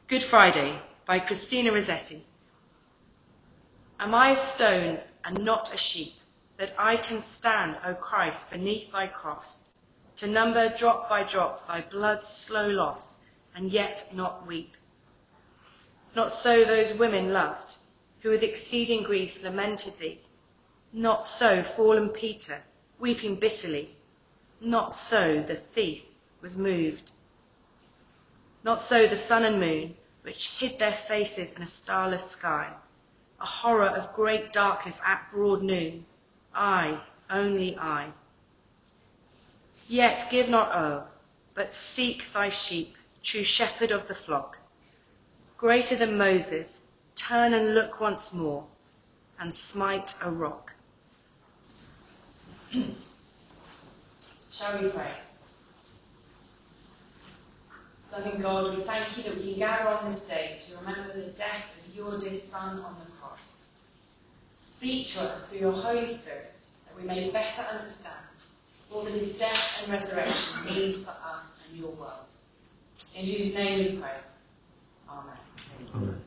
Good Friday by Christina Rossetti. Am I a stone and not a sheep, that I can stand, O Christ, beneath thy cross, to number drop by drop thy blood's slow loss, and yet not weep? Not so those women loved, who with exceeding grief lamented thee. Not so fallen Peter, weeping bitterly. Not so the thief was moved. Not so the sun and moon, which hid their faces in a starless sky, a horror of great darkness at broad noon. I, only I. Yet give not o'er, but seek thy sheep, true shepherd of the flock. Greater than Moses, turn and look once more, and smite a rock. Shall we pray? Loving God, we thank you that we can gather on this day to remember the death of your dear Son on the cross. Speak to us through your Holy Spirit, that we may better understand all that his death and resurrection means for us and your world. In whose name we pray. Amen. Amen.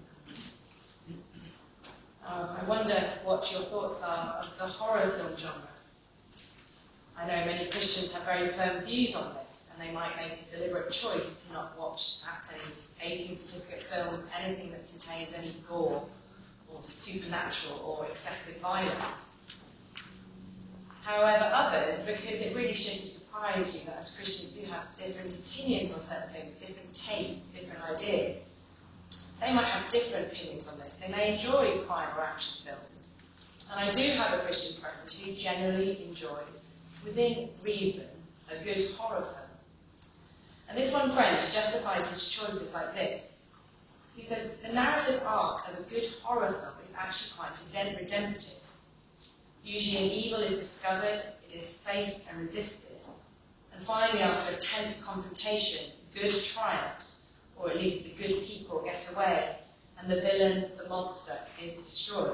I wonder what your thoughts are of the horror film genre. I know many Christians have very firm views on this, and they might make a deliberate choice to not watch perhaps any 18 certificate films, anything that contains any gore or the supernatural or excessive violence. However, others, because it really shouldn't surprise you that as Christians do have different opinions on certain things, different tastes, different ideas, they might have different opinions on this. They may enjoy crime or action films. And I do have a Christian friend who generally enjoys, within reason, a good horror film. And this one friend justifies his choices like this. He says, the narrative arc of a good horror film is actually quite redemptive. Usually an evil is discovered, it is faced and resisted, and finally after a tense confrontation, good triumphs, or at least the good people get away, and the villain, the monster, is destroyed.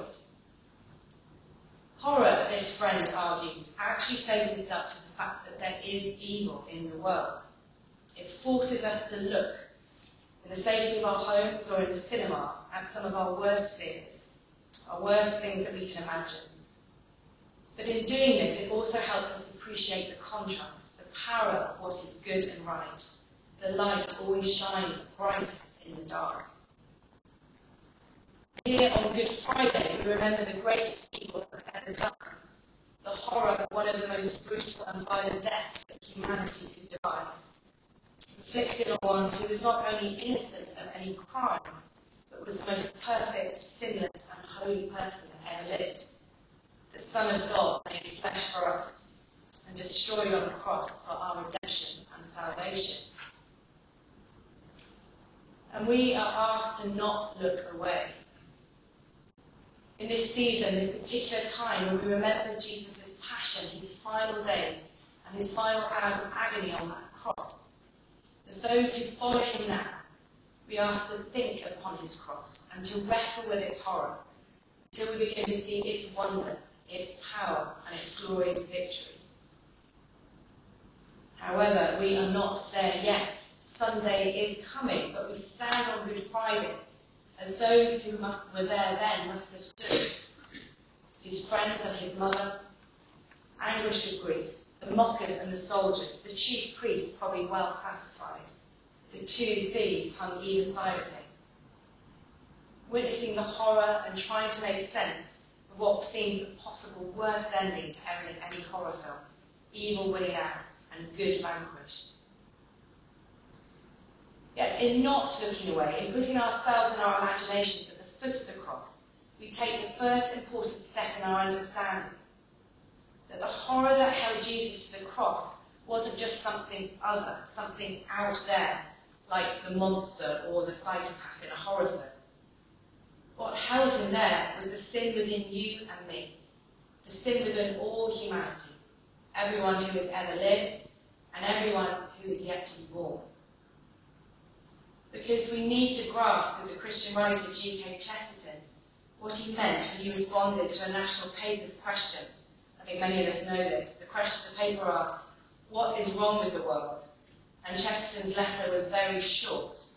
Horror, this friend argues, actually faces up to the fact that there is evil in the world. It forces us to look, in the safety of our homes or in the cinema, at some of our worst fears, our worst things that we can imagine. But in doing this, it also helps us appreciate the contrast, the power of what is good and right. The light always shines brightest in the dark. Here on Good Friday, we remember the greatest evil that was ever done, the horror of one of the most brutal and violent deaths that humanity could devise, inflicted on one who was not only innocent of any crime, but was the most perfect, sinless and holy person that ever lived. The Son of God made flesh for us and destroyed on the cross for our redemption and salvation. And we are asked to not look away. In this season, this particular time when we remember Jesus' passion, his final days, and his final hours of agony on that cross, as those who follow him now, we ask to think upon his cross and to wrestle with its horror until we begin to see its wonder, its power, and its glorious victory. However, we are not there yet. Sunday is coming, but we stand on Good Friday as those who were there then must have stood. His friends and his mother, anguished with grief, the mockers and the soldiers, the chief priest probably well satisfied, the two thieves hung either side of him, witnessing the horror and trying to make sense of what seems the possible worst ending to any horror film, evil winning out and good vanquished. Yet in not looking away, in putting ourselves and our imaginations at the foot of the cross, we take the first important step in our understanding that the horror that held Jesus to the cross wasn't just something other, something out there, like the monster or the psychopath in a horror film. What held him there was the sin within you and me, the sin within all humanity, everyone who has ever lived and everyone who is yet to be born. Because we need to grasp with the Christian writer G.K. Chesterton what he meant when he responded to a national paper's question. I think many of us know this. The question the paper asked, what is wrong with the world? And Chesterton's letter was very short.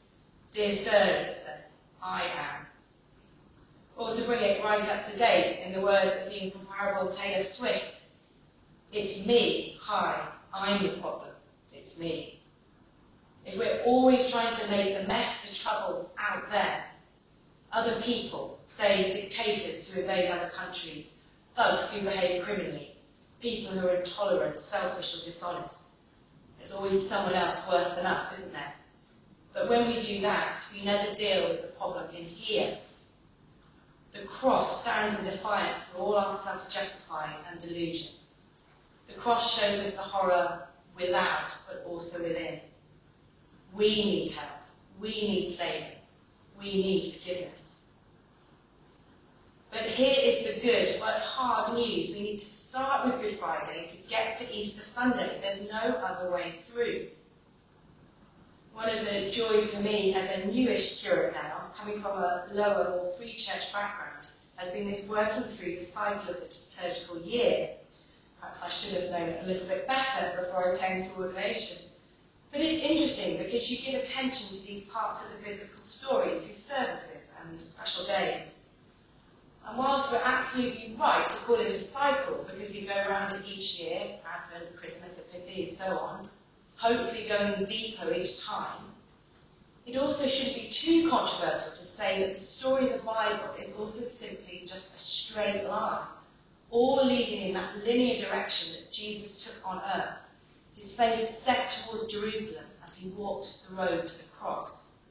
Dear sirs, it said, I am. Or to bring it right up to date, in the words of the incomparable Taylor Swift, it's me, hi, I'm the problem, it's me. If we're always trying to make the mess, the trouble out there, other people, say dictators who invade other countries, thugs who behave criminally, people who are intolerant, selfish or dishonest, there's always someone else worse than us, isn't there? But when we do that, we never deal with the problem in here. The cross stands in defiance of all our self-justifying and delusion. The cross shows us the horror without, but also within. We need help. We need saving. We need forgiveness. But here is the good but hard news. We need to start with Good Friday to get to Easter Sunday. There's no other way through. One of the joys for me as a newish curate now, coming from a lower, more free church background, has been this working through the cycle of the liturgical year. Perhaps I should have known it a little bit better before I came to ordination. But it's interesting because you give attention to these parts of the biblical story through services and special days. And whilst we're absolutely right to call it a cycle because we go around it each year, Advent, Christmas, Epiphany, so on, hopefully going deeper each time, it also shouldn't be too controversial to say that the story of the Bible is also simply just a straight line, all leading in that linear direction that Jesus took on earth, his face set towards Jerusalem as he walked the road to the cross.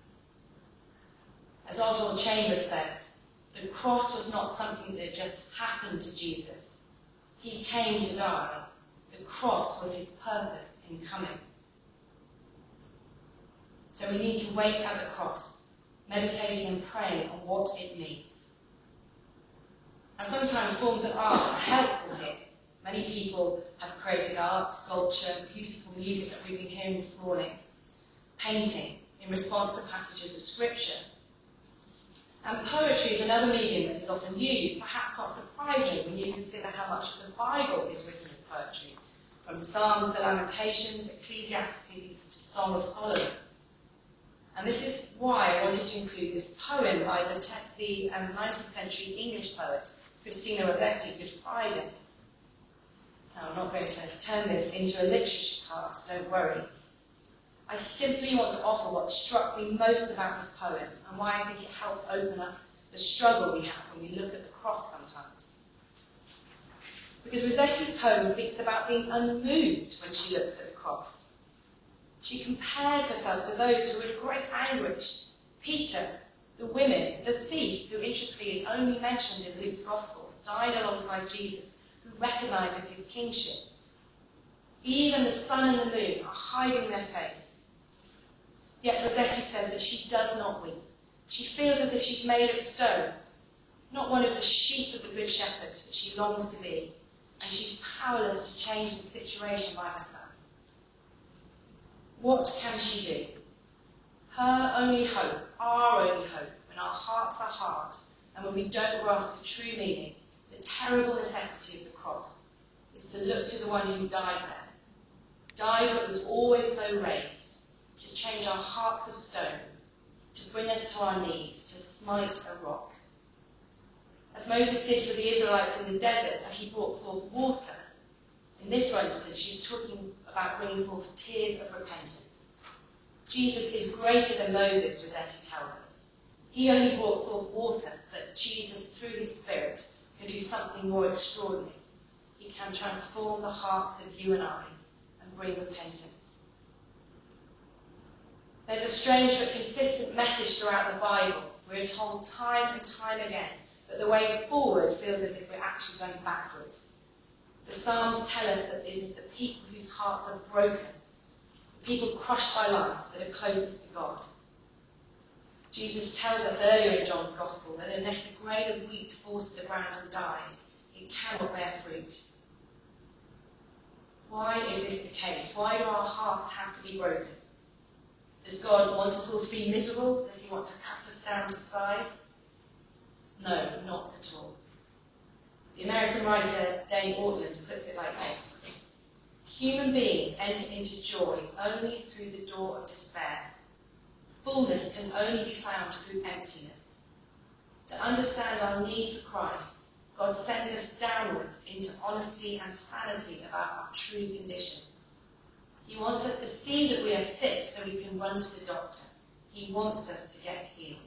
As Oswald Chambers says, the cross was not something that just happened to Jesus. He came to die. The cross was his purpose in coming. So we need to wait at the cross, meditating and praying on what it means. Now sometimes forms of art are helpful here. Many people have created art, sculpture, beautiful music that we've been hearing this morning, painting in response to passages of Scripture. And poetry is another medium that is often used, perhaps not surprisingly when you consider how much of the Bible is written as poetry, from Psalms to Lamentations, Ecclesiastes to Song of Solomon. And this is why I wanted to include this poem by the 19th century English poet Christina Rossetti, Good Friday. Now, I'm not going to turn this into a literature class, don't worry. I simply want to offer what struck me most about this poem and why I think it helps open up the struggle we have when we look at the cross sometimes. Because Rossetti's poem speaks about being unmoved when she looks at the cross. She compares herself to those who are in great anguish. Peter, the women, the thief, who interestingly is only mentioned in Luke's Gospel, died alongside Jesus, who recognises his kingship. Even the sun and the moon are hiding their face. Yet Rossetti says that she does not weep. She feels as if she's made of stone, not one of the sheep of the Good Shepherd that she longs to be, and she's powerless to change the situation by herself. What can she do? Her only hope, our only hope, when our hearts are hard and when we don't grasp the true meaning, the terrible necessity of the cross, is to look to the one who died there, died but was always so raised, to change our hearts of stone, to bring us to our knees, to smite a rock. As Moses did for the Israelites in the desert, he brought forth water. In this instance, she's talking about bringing forth tears of repentance. Jesus is greater than Moses, Rossetti tells us. He only brought forth water, but Jesus, through his Spirit, can do something more extraordinary. He can transform the hearts of you and I and bring repentance. There's a strange but consistent message throughout the Bible. We're told time and time again that the way forward feels as if we're actually going backwards. The Psalms tell us that it is the people whose hearts are broken, the people crushed by life, that are closest to God. Jesus tells us earlier in John's Gospel that unless a grain of wheat falls to the ground and dies, it cannot bear fruit. Why is this the case? Why do our hearts have to be broken? Does God want us all to be miserable? Does he want to cut us down to size? No, not at all. The American writer Dane Ortland puts it like this: human beings enter into joy only through the door of despair. Fullness can only be found through emptiness. To understand our need for Christ, God sends us downwards into honesty and sanity about our true condition. He wants us to see that we are sick so we can run to the doctor. He wants us to get healed.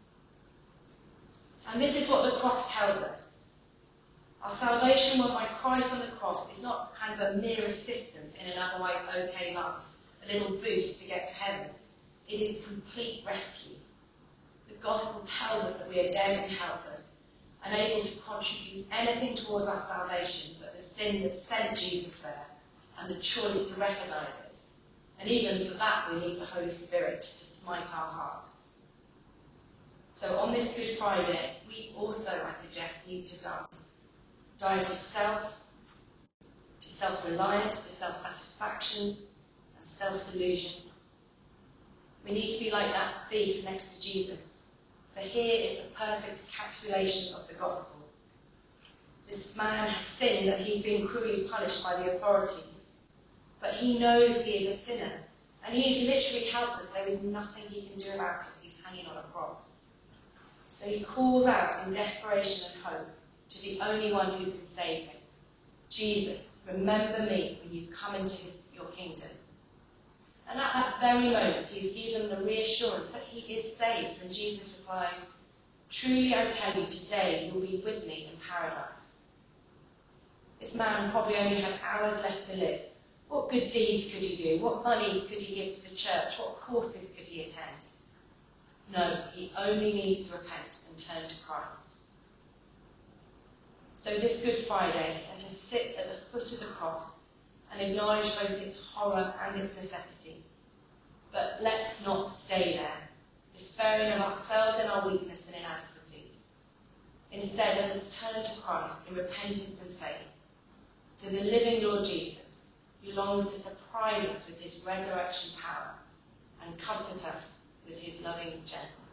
And this is what the cross tells us. Our salvation won by Christ on the cross is not kind of a mere assistance in an otherwise okay life, a little boost to get to heaven. It is complete rescue. The gospel tells us that we are dead and helpless, unable to contribute anything towards our salvation but the sin that sent Jesus there and the choice to recognise it. And even for that we need the Holy Spirit to smite our hearts. So on this Good Friday, we also, I suggest, need to die. Die to self, to self-reliance, to self-satisfaction and self-delusion. We need to be like that thief next to Jesus, for here is the perfect encapsulation of the gospel. This man has sinned and he's been cruelly punished by the authorities, but he knows he is a sinner and he is literally helpless. There is nothing he can do about it. He's hanging on a cross. So he calls out in desperation and hope to the only one who can save him. Jesus, remember me when you come into your kingdom. And at that very moment, he is given the reassurance that he is saved when Jesus replies, "Truly I tell you, today you'll be with me in paradise." This man probably only had hours left to live. What good deeds could he do? What money could he give to the church? What courses could he attend? No, he only needs to repent and turn to Christ. So this Good Friday, let us sit at the foot of the cross and acknowledge both its horror and its necessity. But let's not stay there, despairing of ourselves and our weakness and inadequacies. Instead, let us turn to Christ in repentance and faith, to the living Lord Jesus, who longs to surprise us with his resurrection power and comfort us with his loving gentleness.